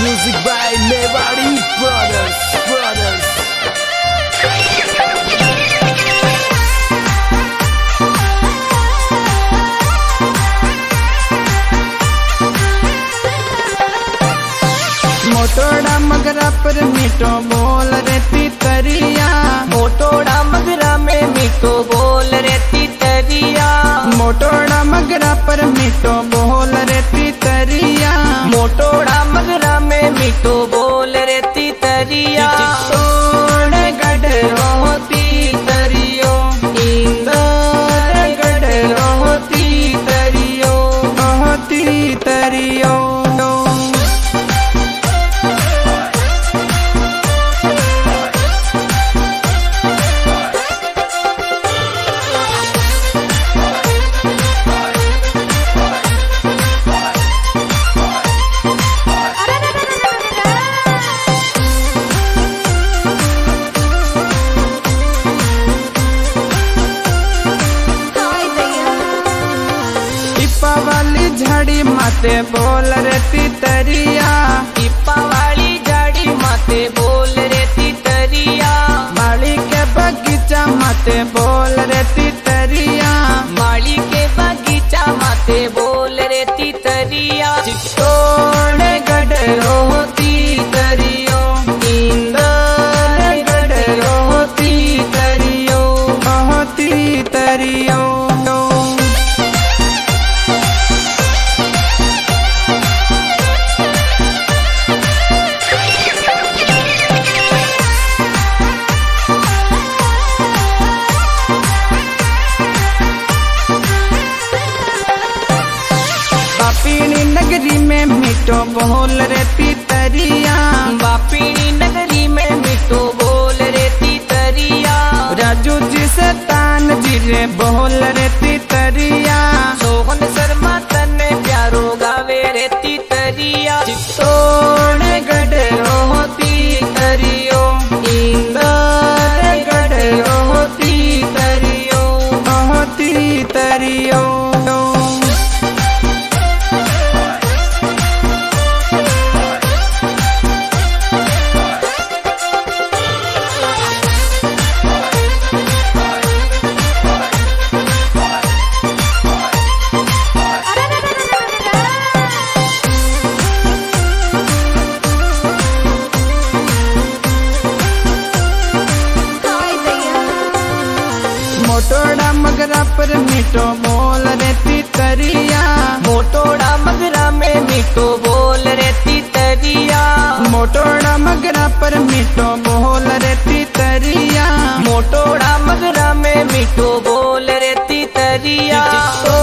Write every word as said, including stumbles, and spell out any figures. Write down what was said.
Music by Mewari Brothers, Brothers. मोटोड़ा मगरा पर मीठो बोल रेती तरिया, मोटोड़ा मगरा में मीठो बोल रेती तरिया, मोटोड़ा मगरा पर मीठो बोल रेती तरिया, मोटोड़ा मगरा में मीठो बोल रेती तरिया। तोड़ गढ़ रोती तरियो, इंदर गढ़ रोती तरियो, रोती तरियो। वाली झाड़ी माते बोल रेती तरिया, टिप्पा वाली झाड़ी माते बोल रेती तरिया, माली के बगीचा माते बोल रेती तरिया, माली के बगीचा माते बोल रेती तरिया। तोड़ गढ़ रोती तरियो, इंदर गढ़ रोती तरियो, रोती तरियो। बापीनी नगरी में मीठो बोल रेती तरिया, बापीनी नगरी में मीठो बोल रेती तरिया, राजू जी से तान जी रे बोल रेती तरिया, सोहन शर्मा तने प्यारो गावे रेती तरिया। तोड़ गढ़ रोती तरियो, इंदर गढ़ रोती तरियो, रोती तरियो। मोटोड़ा मगरा पर मीठो बोल रेती तरिया, मोटोड़ा मगरा में मीठो बोल रेती तरिया, मोटोड़ा मगरा पर मीठो बोल रेती तरिया, मोटोड़ा मगरा में मीठो बोल रेती तरिया।